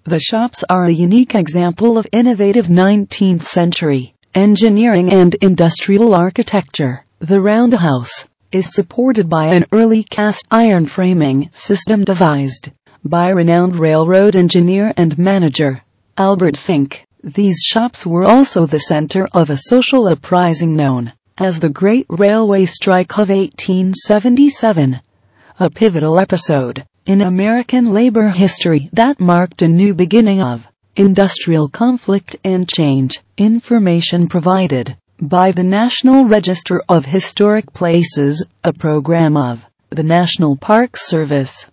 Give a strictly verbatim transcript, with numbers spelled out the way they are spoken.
The shops are a unique example of innovative nineteenth century engineering and industrial architecture. The roundhouse is supported by an early cast iron framing system devised by renowned railroad engineer and manager Albert Fink. These shops were also the center of a social uprising known as the Great Railway Strike of eighteen seventy-seven, a pivotal episode in American labor history that marked a new beginning of industrial conflict and change. Information provided by the National Register of Historic Places, a program of the National Park Service.